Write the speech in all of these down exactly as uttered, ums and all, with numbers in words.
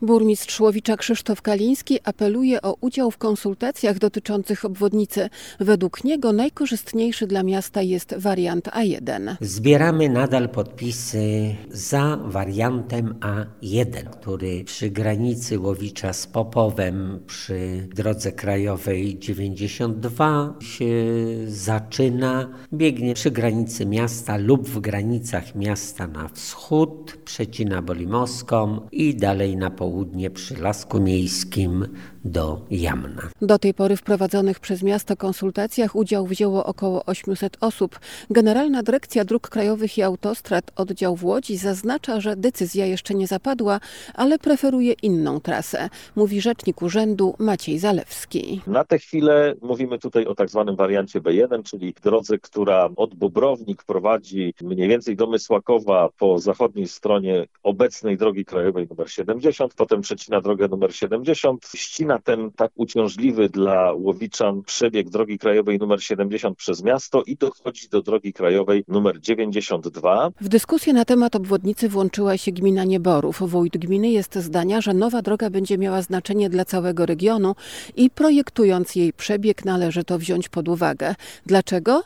Burmistrz Łowicza Krzysztof Kaliński apeluje o udział w konsultacjach dotyczących obwodnicy. Według niego najkorzystniejszy dla miasta jest wariant A jeden. Zbieramy nadal podpisy za wariantem A jeden, który przy granicy Łowicza z Popowem, przy drodze krajowej dziewięćdziesiąt dwa się zaczyna. Biegnie przy granicy miasta lub w granicach miasta na wschód, przecina Bolimowską i dalej na południe przy Lasku Miejskim do Jamna. Do tej pory w prowadzonych przez miasto konsultacjach udział wzięło około osiemset osób. Generalna Dyrekcja Dróg Krajowych i Autostrad oddział w Łodzi zaznacza, że decyzja jeszcze nie zapadła, ale preferuje inną trasę, mówi rzecznik urzędu Maciej Zalewski. Na tę chwilę mówimy tutaj o tak zwanym wariancie B jeden, czyli drodze, która od Bobrownik prowadzi mniej więcej do Mysłakowa po zachodniej stronie obecnej drogi krajowej numer siedemdziesiąt, potem przecina drogę numer siedemdziesiąt, ścina ten tak uciążliwy dla łowiczan przebieg drogi krajowej numer siedemdziesiąt przez miasto i dochodzi do drogi krajowej numer dziewięćdziesiąt dwa. W dyskusję na temat obwodnicy włączyła się gmina Nieborów. Wójt gminy jest zdania, że nowa droga będzie miała znaczenie dla całego regionu i projektując jej przebieg należy to wziąć pod uwagę. Dlaczego?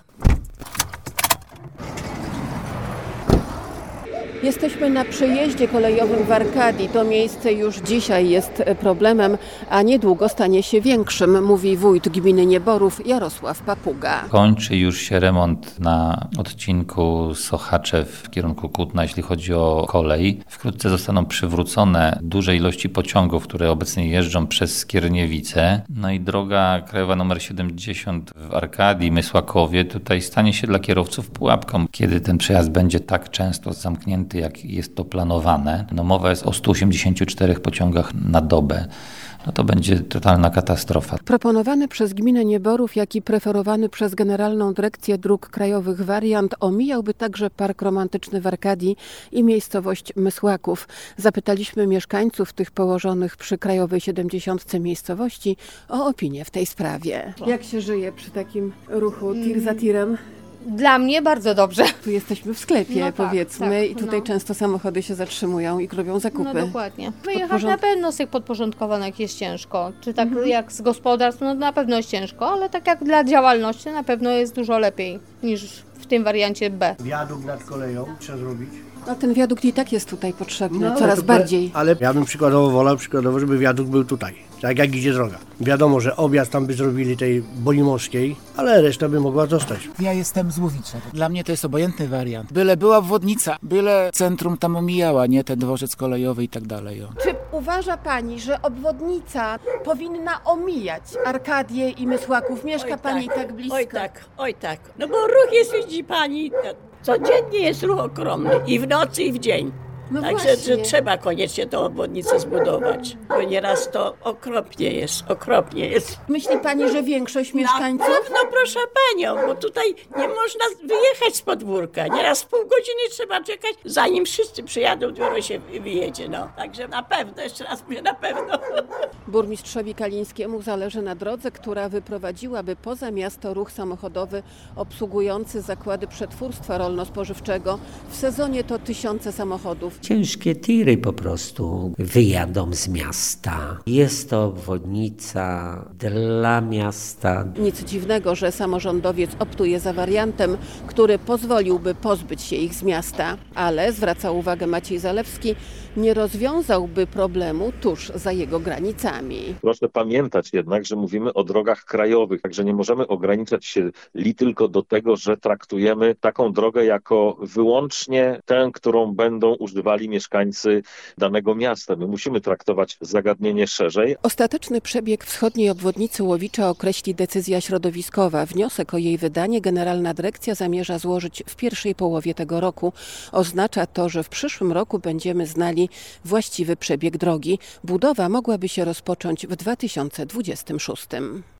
Jesteśmy na przejeździe kolejowym w Arkadii. To miejsce już dzisiaj jest problemem, a niedługo stanie się większym, mówi wójt gminy Nieborów Jarosław Papuga. Kończy już się remont na odcinku Sochaczew w kierunku Kutna, jeśli chodzi o kolej. Wkrótce zostaną przywrócone duże ilości pociągów, które obecnie jeżdżą przez Skierniewice. No i droga krajowa numer siedemdziesiąt w Arkadii, Mysłakowie, tutaj stanie się dla kierowców pułapką, kiedy ten przejazd będzie tak często zamknięty, jak jest to planowane. No mowa jest o stu osiemdziesięciu czterech pociągach na dobę. No to będzie totalna katastrofa. Proponowany przez gminę Nieborów, jak i preferowany przez Generalną Dyrekcję Dróg Krajowych wariant omijałby także Park Romantyczny w Arkadii i miejscowość Mysłaków. Zapytaliśmy mieszkańców tych położonych przy krajowej siedemdziesiątce miejscowości o opinię w tej sprawie. Jak się żyje przy takim ruchu tir za tirem? Dla mnie bardzo dobrze. Tu jesteśmy w sklepie, no powiedzmy, tak, tak, i tutaj no. często samochody się zatrzymują i robią zakupy. No dokładnie. Wyjechać Podporząd... na pewno z tych podporządkowanych jest ciężko. Czy tak mhm. jak z gospodarstw, no na pewno jest ciężko, ale tak jak dla działalności na pewno jest dużo lepiej niż w tym wariancie B. Wiadukt nad koleją trzeba zrobić. No ten wiadukt i tak jest tutaj potrzebny, no, coraz bardziej. Ale ja bym przykładowo wolał, przykładowo, żeby wiadukt był tutaj, tak jak idzie droga. Wiadomo, że objazd tam by zrobili tej Bolimowskiej, ale reszta by mogła zostać. Ja jestem z Łowicza. Dla mnie to jest obojętny wariant. Byle była obwodnica, byle centrum tam omijała, nie ten dworzec kolejowy i tak dalej. O. Czy uważa pani, że obwodnica powinna omijać Arkadię i Mysłaków? Mieszka oj, pani tak, tak blisko. Oj tak, oj tak. No bo ruch jest, widzi pani, codziennie jest ruch ogromny i w nocy i w dzień. No Także że trzeba koniecznie tą obwodnicę zbudować, bo nieraz to okropnie jest, okropnie jest. Myśli pani, że większość mieszkańców? No proszę panią, bo tutaj nie można wyjechać z podwórka. Nieraz pół godziny trzeba czekać, zanim wszyscy przyjadą, dopiero się wyjedzie. No. Także na pewno, jeszcze raz mówię, na pewno. Burmistrzowi Kalińskiemu zależy na drodze, która wyprowadziłaby poza miasto ruch samochodowy obsługujący zakłady przetwórstwa rolno-spożywczego. W sezonie to tysiące samochodów. Ciężkie tiry po prostu wyjadą z miasta. Jest to obwodnica dla miasta. Nic dziwnego, że samorządowiec optuje za wariantem, który pozwoliłby pozbyć się ich z miasta. Ale, zwraca uwagę Maciej Zalewski, nie rozwiązałby problemu tuż za jego granicami. Proszę pamiętać jednak, że mówimy o drogach krajowych, także nie możemy ograniczać się li tylko do tego, że traktujemy taką drogę jako wyłącznie tę, którą będą używali mieszkańcy danego miasta. My musimy traktować zagadnienie szerzej. Ostateczny przebieg wschodniej obwodnicy Łowicza określi decyzja środowiskowa. Wniosek o jej wydanie Generalna Dyrekcja zamierza złożyć w pierwszej połowie tego roku. Oznacza to, że w przyszłym roku będziemy znali właściwy przebieg drogi. Budowa mogłaby się rozpocząć w dwa tysiące dwudziestym szóstym.